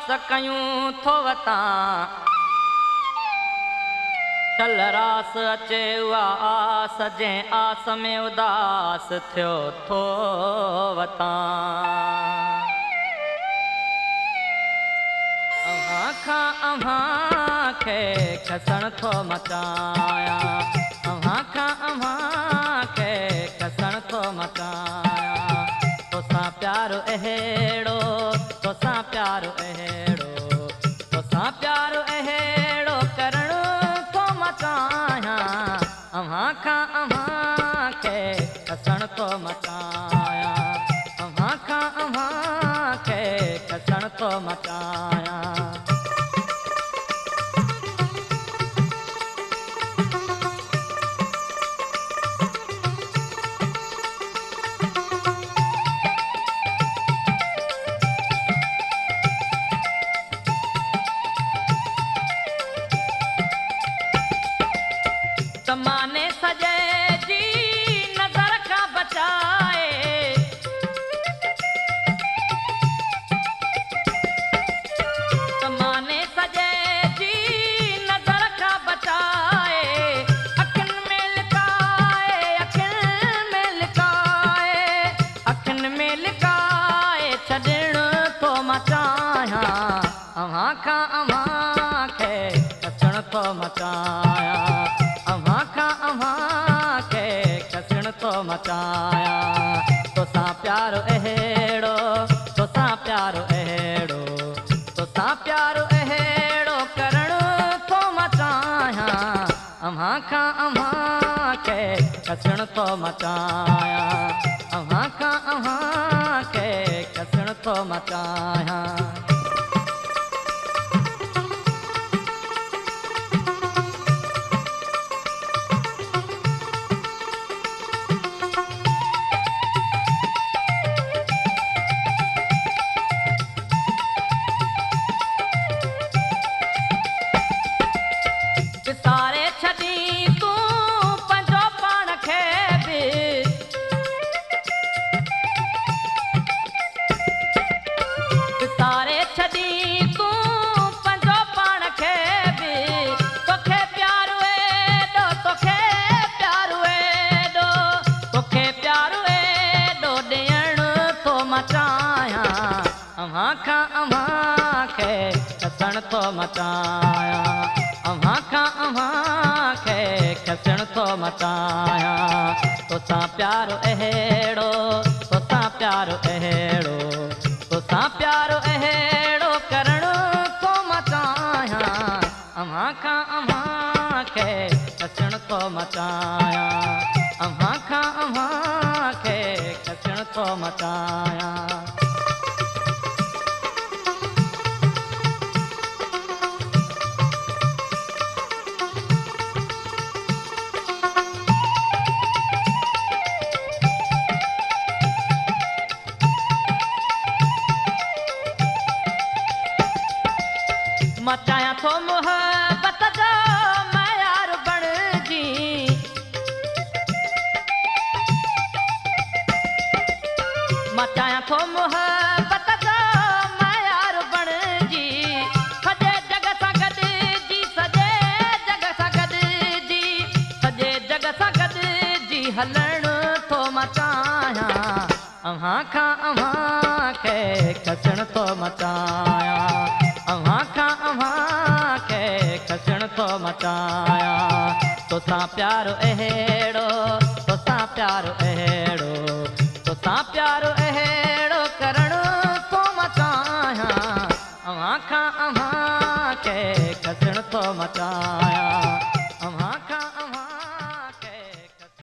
आस कयूं थो वतां चल रास अचे उहा आस जंहिं आस में उदास थियो थो वतां अव्हां खां अव्हां खे खसण थो मचायां अव्हां खां अव्हां खे खसण थो मचायां तोसां प्यारो अहिड़ो तोसां प्यारो अहिड़ो तोसां प्यारो अहिड़ो करण थो मचायां अव्हां खां अव्हां खे खसण थो मचायां अव्हां खां अव्हां खे खसण थो मचायां तमाने सजे जी नज़र खां बचाए तमाने सजे जी नज़र खां बचाए अखियुनि में लिकाए अखियुनि में लिकाए अखियुनि में लिकाए छॾण थो मचायां अव्हां खां अव्हां खे खसण थो मचायां अव्हां खां अव्हां खे खसण थो मचायां तोसां प्यारो अहिड़ो तोसां प्यारो अहिड़ो तोसां प्यारो अहिड़ो करण थो मचायां अव्हां खां अव्हां खे खसण थो मचायां अव्हां खां अव्हां खे खसण थो मचायां सारे छॾी तूं पंहिंजो पाण खे बि सारे छॾी तूं पंहिंजो पाण खे बि तोखे प्यारो एॾो तोखे प्यारो एॾो तोखे प्यारो एॾो ॾियण थो मचायां अव्हां खां अव्हां खे खसण थो मचायां अव्हां खां अव्हां खे खसण थो मचायां तोसां प्यारो अहिड़ो तोसां प्यारो अहिड़ो तोसां प्यारो अहिड़ो करण थो मचायां अव्हां खां अव्हां खे खसण थो मचायां अव्हां खां अव्हां खे खसण थो मचायां मचायां थो मोहबत जो मयार बणिजी मचायां थो मोहबत जो मयार बणिजी सॼे जग सां गॾिजी सॼे जग सां गॾिजी सॼे जग सां गॾिजी हलण थो मचायां अव्हां खां अव्हां खे खसण थो मचायां अव्हां खां अव्हां खे खसण थो मचायां तोसां प्यारो अहिड़ो तोसां प्यारो अहिड़ो तोसां प्यारो अहिड़ो करण थो मचायां अव्हां खां अव्हां खे खसण थो मचायां